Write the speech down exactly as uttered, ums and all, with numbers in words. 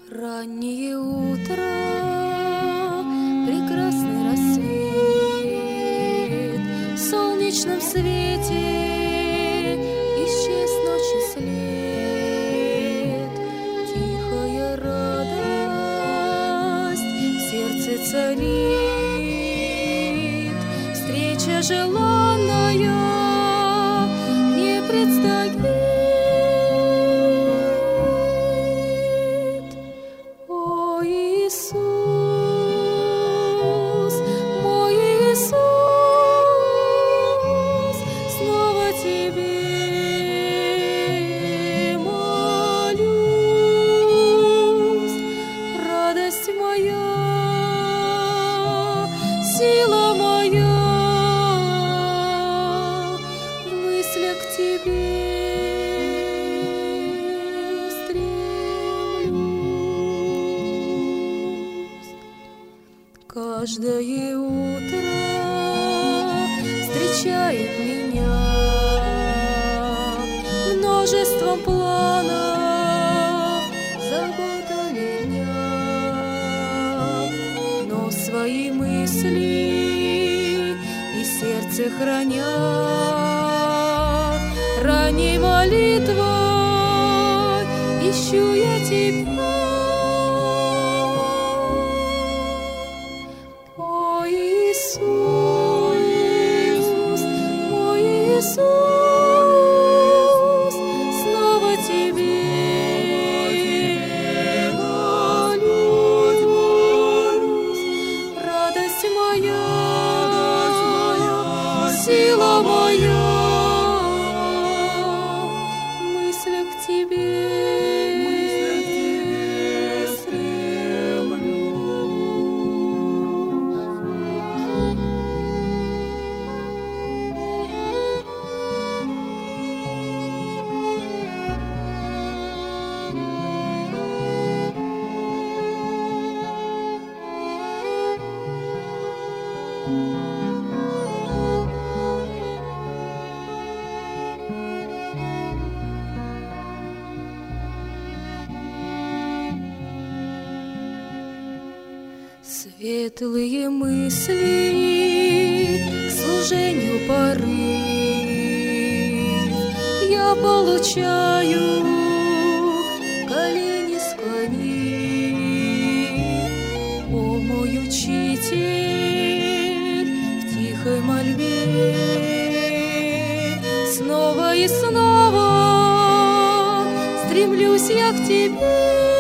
Раннее утро, прекрасный рассвет, в солнечном свете исчез ночи след. Тихая радость в сердце царит, встреча желанная не предстоит. Сила моя, в мыслях к тебе стремлюсь. Каждое утро встречает меня множеством планов, заботами дня, но свои мысли и сердце храня, ранней молитвой ищу я тебя. О, Иисус, мой Иисус, снова тебе молюсь. Радость моя, сила моя, в мыслях к тебе светлые мысли к служению порыв я получаю, колени склонив. О, мой учитель, в тихой мольбе снова и снова стремлюсь я к тебе.